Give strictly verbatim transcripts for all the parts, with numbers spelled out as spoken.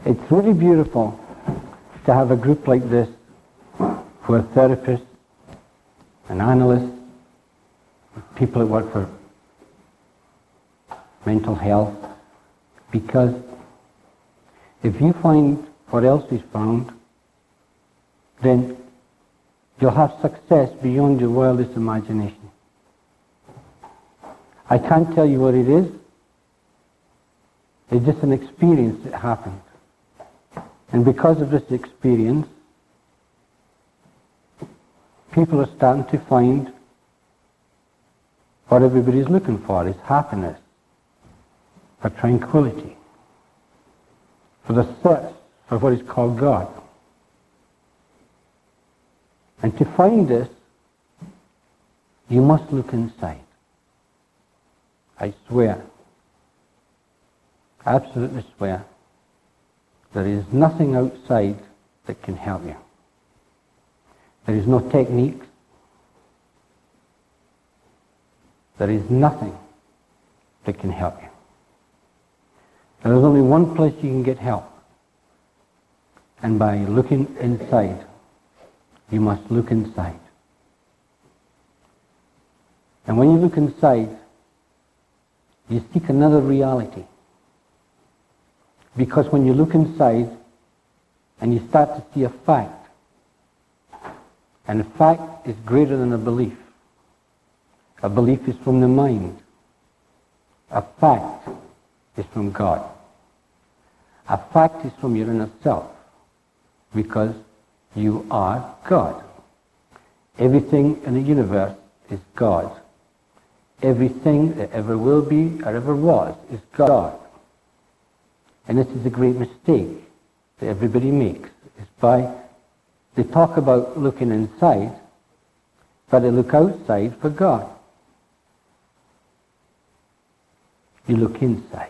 It's really beautiful to have a group like this who are therapists and analysts, people that work for mental health, because if you find what else is found, then you'll have success beyond your wildest imagination. I can't tell you what it is. It's just an experience that happened. And because of this experience, people are starting to find what everybody's looking for is happiness, for tranquility, for the search for what is called God. And to find this, you must look inside. I swear, absolutely swear, there is nothing outside that can help you. There is no techniques. There is nothing that can help you. There is only one place you can get help. And by looking inside, you must look inside. And when you look inside, you seek another reality. Because when you look inside and you start to see a fact, and a fact is greater than a belief. A belief is from the mind. A fact is from God. A fact is from your inner self, because you are God. Everything in the universe is God. Everything that ever will be or ever was is God. And this is a great mistake that everybody makes. Is by, they talk about looking inside, but they look outside for God. You look inside.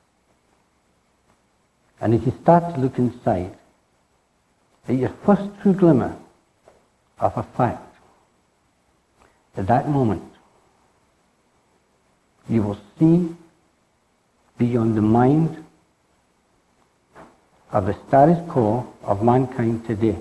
And if you start to look inside, at your first true glimmer of a fact, at that moment, you will see beyond the mind of the status quo of mankind today.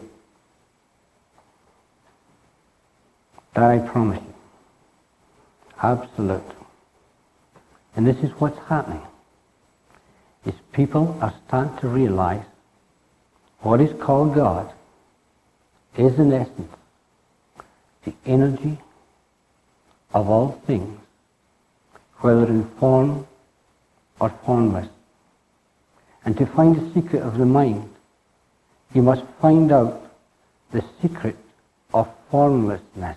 That I promise you. Absolute. And this is what's happening. Is people are starting to realize what is called God is in essence the energy of all things, whether in form or formless. And to find the secret of the mind, you must find out the secret of formlessness.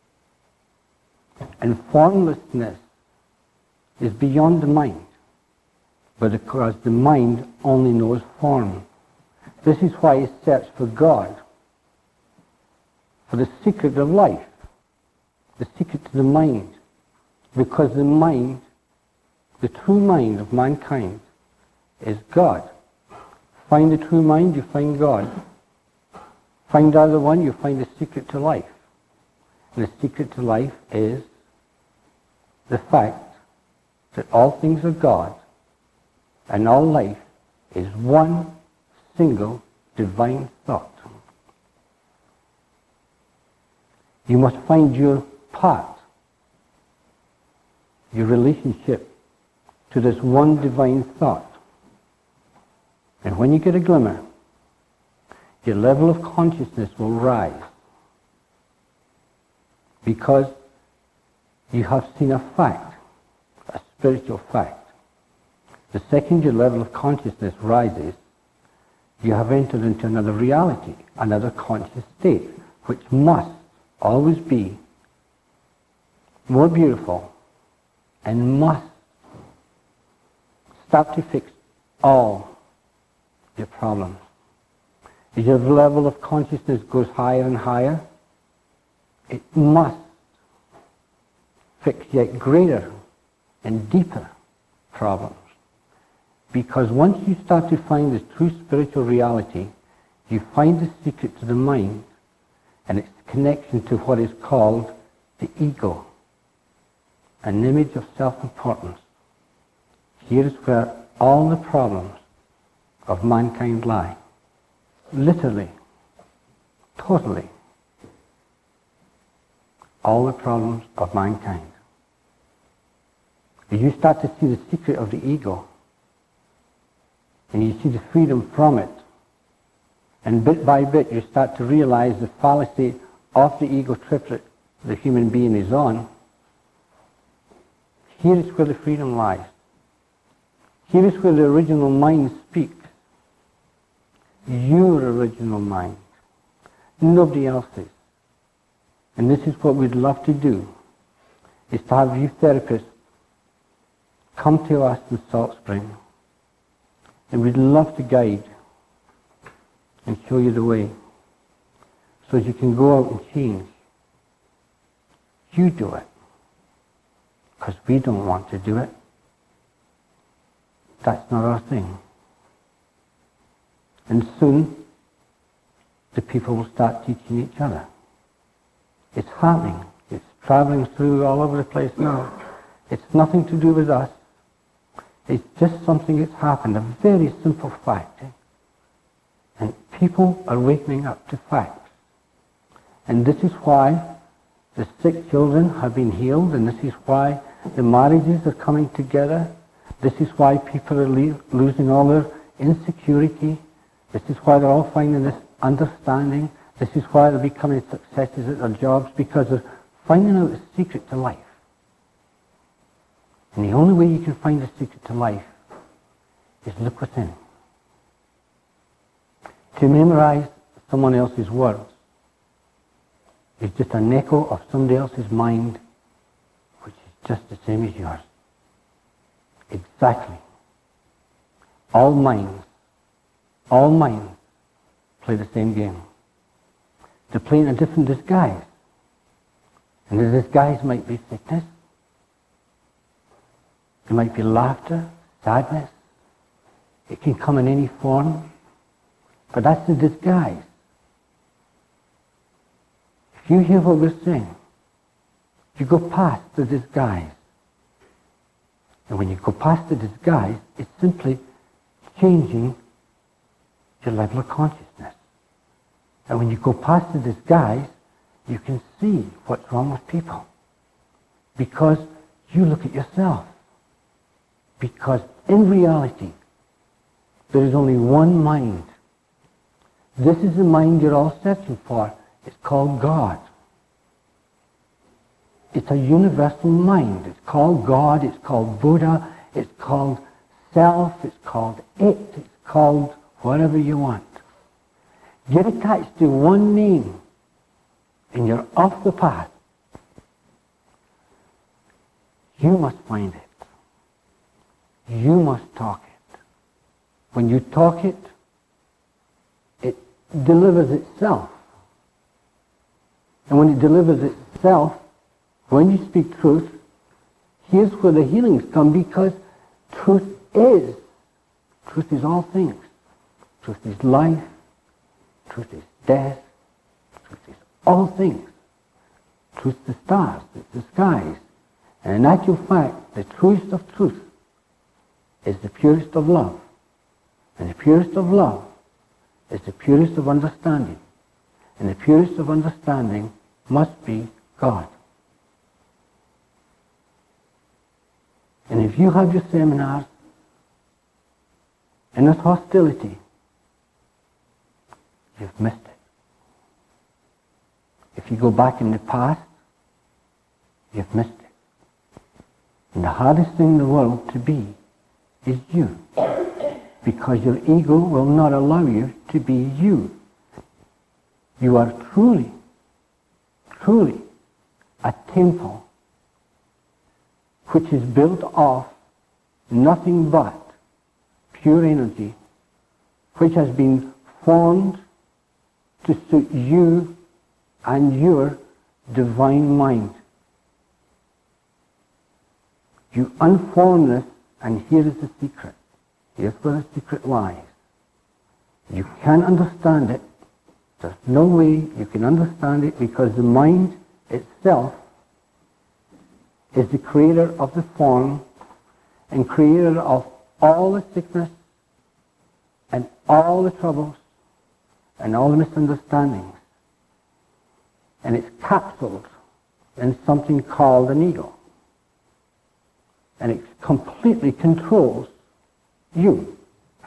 And formlessness is beyond the mind, but because the mind only knows form. This is why he searched for God, for the secret of life, the secret to the mind, because the mind, the true mind of mankind, is God. Find the true mind, you find God. Find the other one, you find the secret to life. And the secret to life is the fact that all things are God, and all life is one single divine thought. You must find your part, your relationship to this one divine thought. And when you get a glimmer, your level of consciousness will rise, because you have seen a fact, a spiritual fact. The second your level of consciousness rises, you have entered into another reality, another conscious state, which must always be more beautiful and must start to fix all your problems. As your level of consciousness goes higher and higher, it must fix yet greater and deeper problems. Because once you start to find this true spiritual reality, you find the secret to the mind and its connection to what is called the ego, an image of self-importance. Here is where all the problems of mankind lie. Literally, totally, all the problems of mankind. You start to see the secret of the ego, and you see the freedom from it, and bit by bit you start to realize the fallacy of the ego trip that the human being is on. Here is where the freedom lies. Here is where the original mind speaks. Your original mind. Nobody else's. And this is what we'd love to do, is to have you therapists come to us in Salt Spring, and we'd love to guide and show you the way so that you can go out and change. You do it, because we don't want to do it. That's not our thing. And soon the people will start teaching each other. It's happening. It's traveling through all over the place now. It's nothing to do with us. It's just something that's happened, a very simple fact. Eh? And people are waking up to facts. And this is why the sick children have been healed, and this is why the marriages are coming together. This is why people are le- losing all their insecurity. This is why they're all finding this understanding. This is why they're becoming successes at their jobs, because they're finding out the secret to life. And the only way you can find the secret to life is look within. To memorize someone else's words is just an echo of somebody else's mind, which is just the same as yours. Exactly. All minds, all minds play the same game. They play in a different disguise. And the disguise might be sickness. It might be laughter, sadness. It can come in any form. But that's the disguise. If you hear what we're saying, you go past the disguise. And when you go past the disguise, it's simply changing your level of consciousness. And when you go past the disguise, you can see what's wrong with people. Because you look at yourself. Because in reality, there is only one mind. This is the mind you're all searching for. It's called God. It's a universal mind. It's called God. It's called Buddha. It's called self. It's called it. It's called whatever you want. Get attached to one name, and you're off the path. You must find it. You must talk it. When you talk it, it delivers itself. And when it delivers itself, when you speak truth, here's where the healings come, because truth is. Truth is all things. Truth is life. Truth is death. Truth is all things. Truth is the stars. It's the skies. And in actual fact, the truest of truth is the purest of love. And the purest of love is the purest of understanding. And the purest of understanding must be God. And if you have your seminars in this hostility, you've missed it. If you go back in the past, you've missed it. And the hardest thing in the world to be is you. Because your ego will not allow you to be you. You are truly, truly a temple which is built of nothing but pure energy, which has been formed to suit you and your divine mind. You unform this, and here is the secret. Here's where the secret lies. You can't understand it. There's no way you can understand it, because the mind itself is the creator of the form and creator of all the sickness and all the troubles and all the misunderstandings, and it's capsuled in something called an ego. And it completely controls you.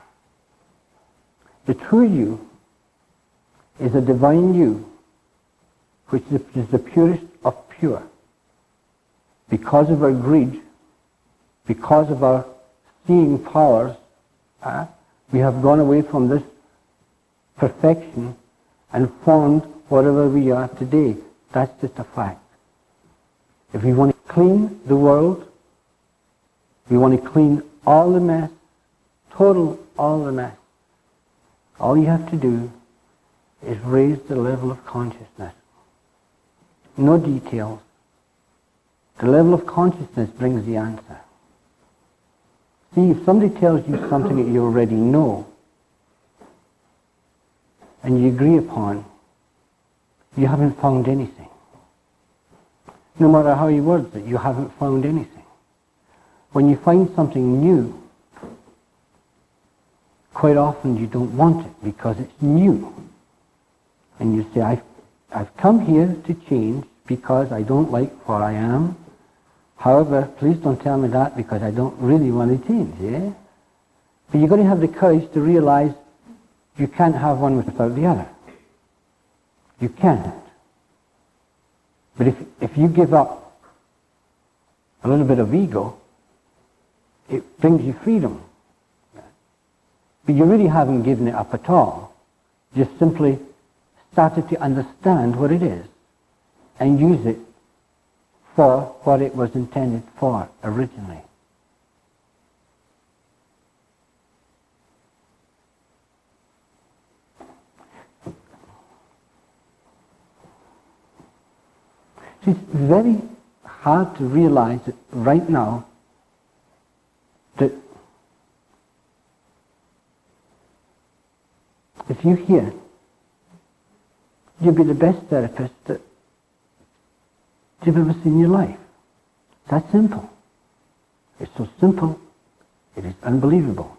The true you is a divine you, which is the purest of pure. Because of our greed, because of our seeing powers, uh, we have gone away from this perfection and formed whatever we are today. That's just a fact. If we want to clean the world, we want to clean all the mess, total all the mess, all you have to do is raise the level of consciousness. No details. The level of consciousness brings the answer. See, if somebody tells you something that you already know, and you agree upon, you haven't found anything. No matter how you word it, you haven't found anything. When you find something new, quite often you don't want it because it's new. And you say, I've, I've come here to change because I don't like what I am. However, please don't tell me that because I don't really want to change, yeah? But you've got to have the courage to realize you can't have one without the other. You can't. But if, if you give up a little bit of ego, it brings you freedom. But you really haven't given it up at all. Just simply started to understand what it is and use it for what it was intended for originally. It's very hard to realize that right now that if you hear, you'll be the best therapist that you've ever seen in your life. That's simple. It's so simple, it is unbelievable.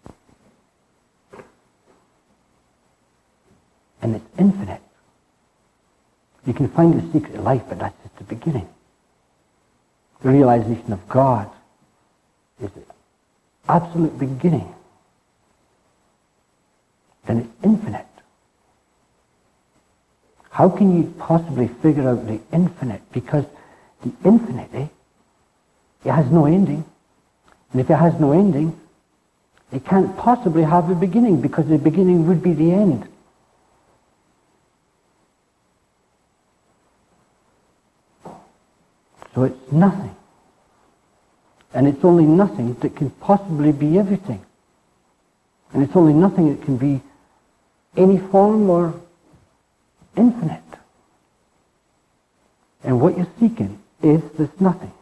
And it's infinite. You can find the secret of life, but that's just the beginning. The realization of God is the absolute beginning. Then it's infinite. How can you possibly figure out the infinite? Because the infinite, eh, it has no ending. And if it has no ending, it can't possibly have a beginning, because the beginning would be the end. So it's nothing. And it's only nothing that can possibly be everything. And it's only nothing that can be any form or infinite. And what you're seeking is this nothing.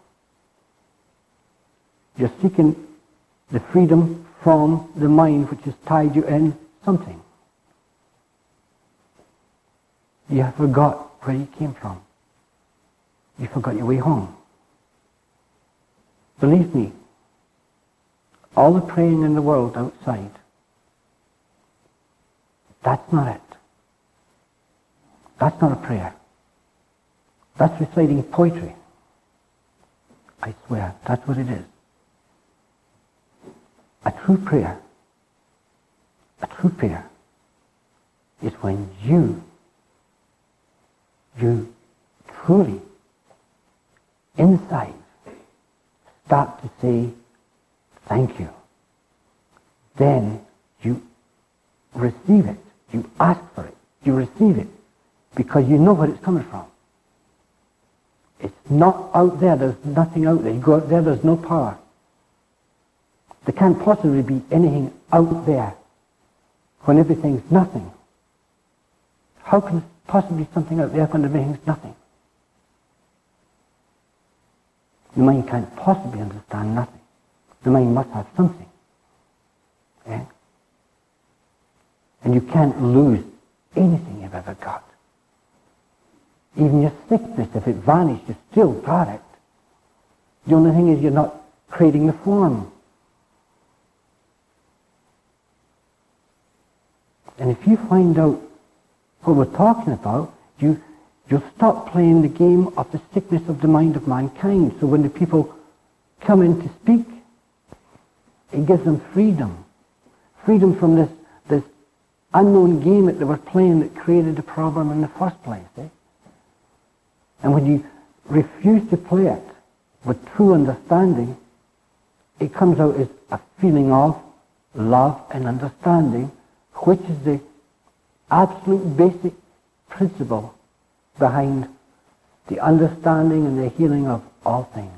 You're seeking the freedom from the mind which has tied you in something. You have forgot where you came from. You forgot your way home. Believe me, all the praying in the world outside, that's not it. That's not a prayer. That's reciting poetry. I swear, that's what it is. A true prayer, a true prayer is when you, you truly, inside, start to say, thank you. Then you receive it. You ask for it. You receive it. Because you know where it's coming from. It's not out there. There's nothing out there. You go out there, there's no power. There can't possibly be anything out there when everything's nothing. How can there possibly be something out there when everything's nothing? The mind can't possibly understand nothing. The mind must have something. Eh? And you can't lose anything you've ever got. Even your sickness, if it vanished, you still got it. The only thing is you're not creating the form. And if you find out what we're talking about, you, you'll stop playing the game of the sickness of the mind of mankind. So when the people come in to speak, it gives them freedom. Freedom from this, this unknown game that they were playing that created the problem in the first place. Eh? And when you refuse to play it with true understanding, it comes out as a feeling of love and understanding, which is the absolute basic principle behind the understanding and the healing of all things.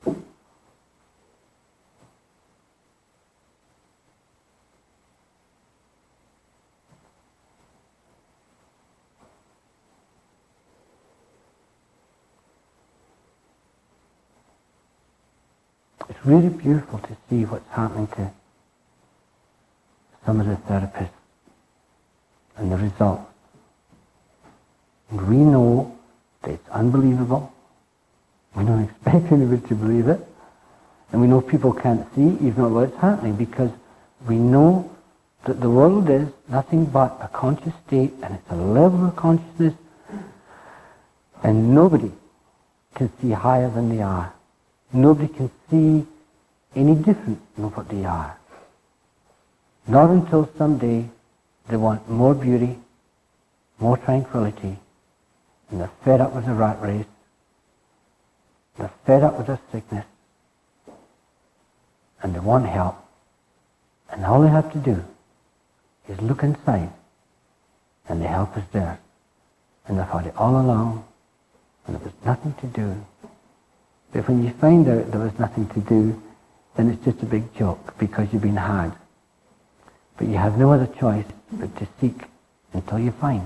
It's really beautiful to see what's happening to some of the therapists and the results. And we know that it's unbelievable. We don't expect anybody to believe it. And we know people can't see even what's happening because we know that the world is nothing but a conscious state and it's a level of consciousness and nobody can see higher than they are. Nobody can see any different than what they are. Not until someday they want more beauty, more tranquility, and they're fed up with the rat race, they're fed up with their sickness, and they want help. And all they have to do is look inside, and the help is there. And they've had it all along, and there was nothing to do. But when you find out there was nothing to do, then it's just a big joke because you've been had. But you have no other choice but to seek until you find.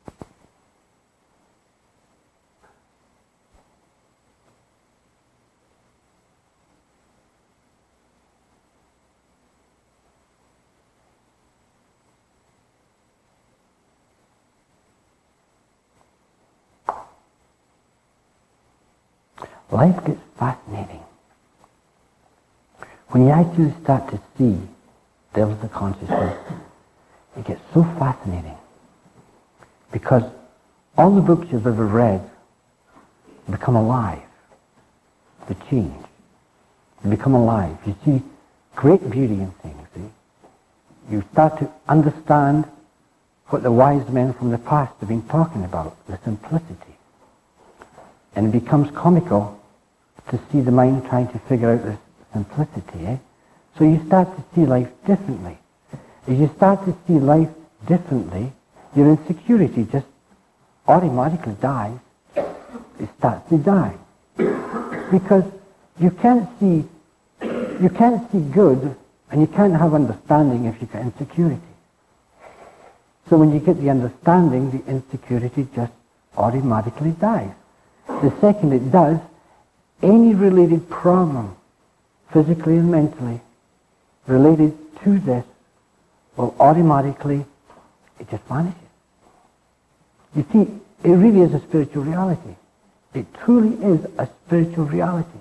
Life gets fascinating when you actually start to see levels of consciousness. It gets so fascinating because all the books you've ever read become alive. They change. They become alive. You see great beauty in things. See? You start to understand what the wise men from the past have been talking about, the simplicity. And it becomes comical to see the mind trying to figure out this simplicity. Eh? So you start to see life differently. As you start to see life differently, your insecurity just automatically dies. It starts to die. Because you can't see you can't see good and you can't have understanding if you've got insecurity. So when you get the understanding, the insecurity just automatically dies. The second it does, any related problem, physically and mentally, related to this, will automatically, it just vanishes. You see, it really is a spiritual reality. It truly is a spiritual reality.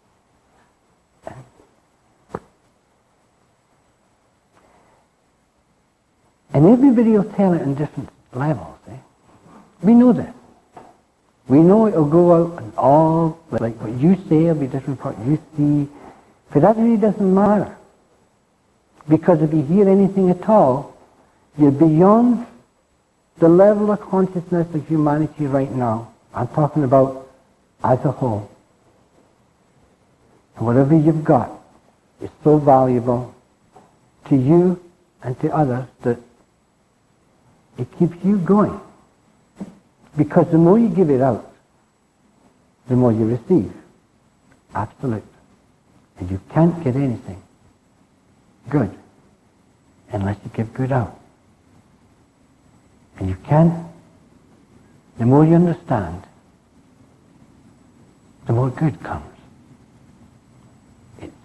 And everybody will tell it in different levels. Eh? We know this. We know it will go out and all, like what you say will be different from what you see. But that really doesn't matter. Because if you hear anything at all, you're beyond the level of consciousness of humanity right now. I'm talking about as a whole. And whatever you've got is so valuable to you and to others that it keeps you going. Because the more you give it out, the more you receive. Absolute. And you can't get anything good unless you give good out. And you can't, the more you understand, the more good comes. It's,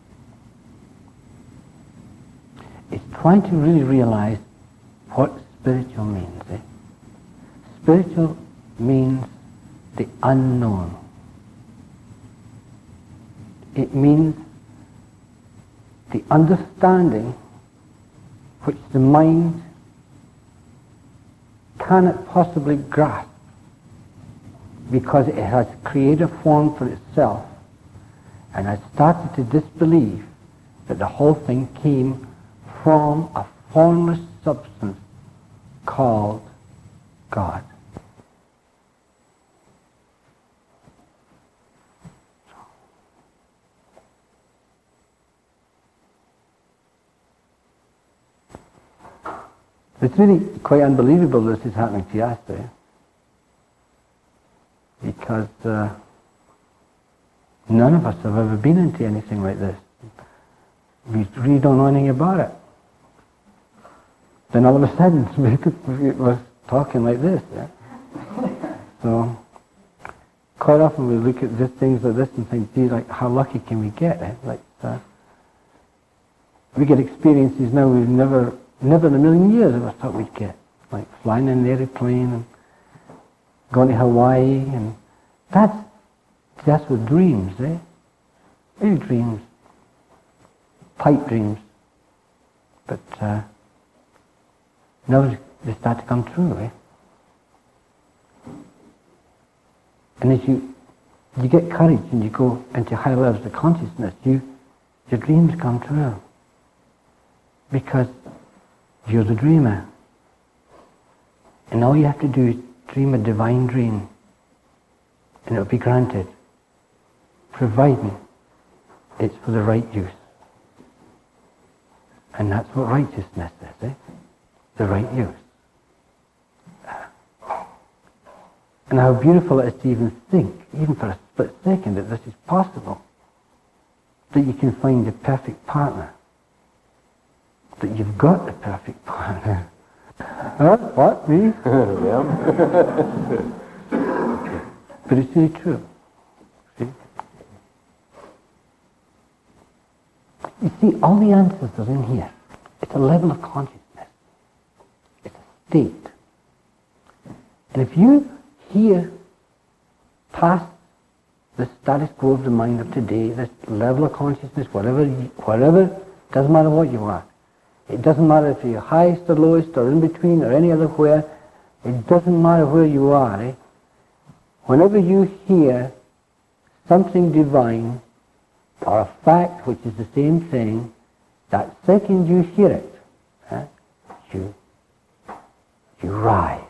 it's trying to really realize what spiritual means. Eh? Spiritual means the unknown. It means the understanding which the mind cannot possibly grasp, because it has created a form for itself. And I started to disbelieve that the whole thing came from a formless substance called God. It's really quite unbelievable this is happening to us there. Because uh, none of us have ever been into anything like this. We really don't know anything about it. Then all of a sudden, we were talking like this. Yeah? So, quite often we look at just things like this and think, gee, like, how lucky can we get? Eh? Like, uh, we get experiences now we've never, never in a million years ever thought we'd get. Like flying in an aeroplane and going to Hawaii, and that's, that's with dreams, eh? Maybe dreams. Pipe dreams. But, uh, now they start to come true, eh? And as you you get courage and you go into higher levels of consciousness, you your dreams come true. Because you're the dreamer. And all you have to do is dream a divine dream, and it will be granted, providing it's for the right use. And that's what righteousness is, eh? The right use. And how beautiful it is to even think, even for a split second, that this is possible. That you can find the perfect partner. That you've got the perfect partner. Huh? What? Me? But it's really true. See? You see, all the answers are in here. It's a level of consciousness. It's a state. And if you hear past the status quo of the mind of today, this level of consciousness, whatever, you, whatever, doesn't matter what you are. It doesn't matter if you're highest or lowest or in between or any other where. It doesn't matter where you are. Eh? Whenever you hear something divine or a fact which is the same thing, that second you hear it, eh, you, you rise.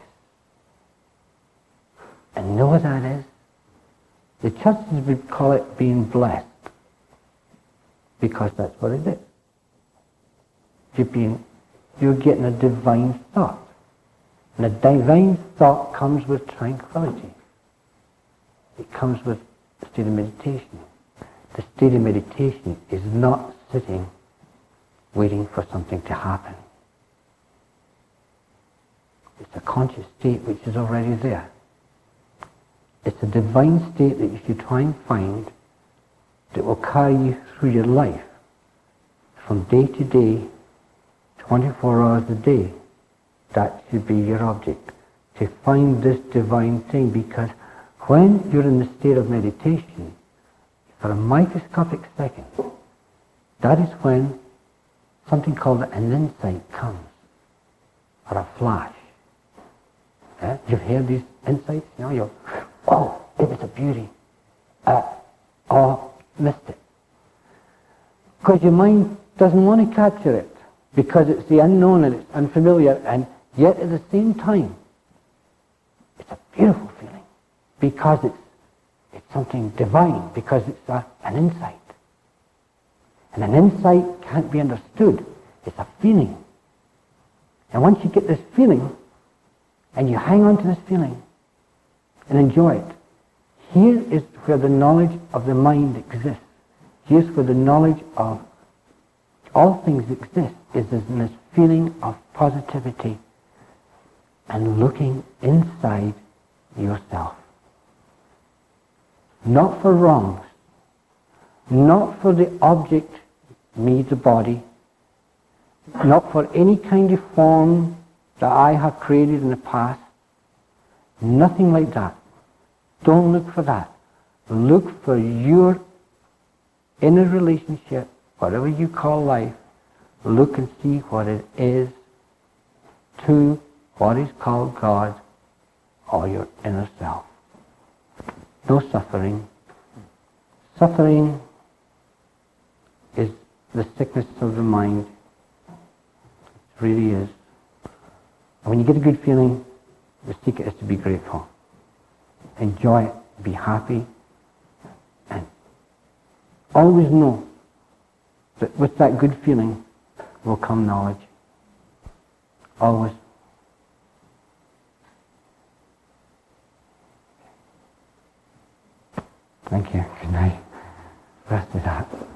And know what that is? The churches would call it being blessed, because that's what it is. You're being, you're getting a divine thought. And a divine thought comes with tranquility. It comes with a state of meditation. The state of meditation is not sitting waiting for something to happen. It's a conscious state which is already there. It's a divine state that you should try and find that will carry you through your life from day to day, twenty-four hours a day. That should be your object, to find this divine thing, because when you're in the state of meditation, for a microscopic second, that is when something called an insight comes, or a flash. Eh? You've heard these insights, you know, you're, oh, it was a beauty. Uh, oh, missed it. Because your mind doesn't want to capture it, because it's the unknown and it's unfamiliar, and yet at the same time, it's a beautiful feeling, because it's it's something divine, because it's a, an insight. And an insight can't be understood. It's a feeling. And once you get this feeling, and you hang on to this feeling, and enjoy it, here is where the knowledge of the mind exists. Here's where the knowledge of all things exist, is in this feeling of positivity and looking inside yourself. Not for wrongs, not for the object, me, the body, not for any kind of form that I have created in the past. Nothing like that. Don't look for that. Look for your inner relationship, whatever you call life. Look and see what it is to what is called God or your inner self. No suffering. Suffering is the sickness of the mind. It really is. And when you get a good feeling, the secret is to be grateful. Enjoy it. Be happy. And always know that with that good feeling will come knowledge. Always. Thank you. Good night. Rest of that.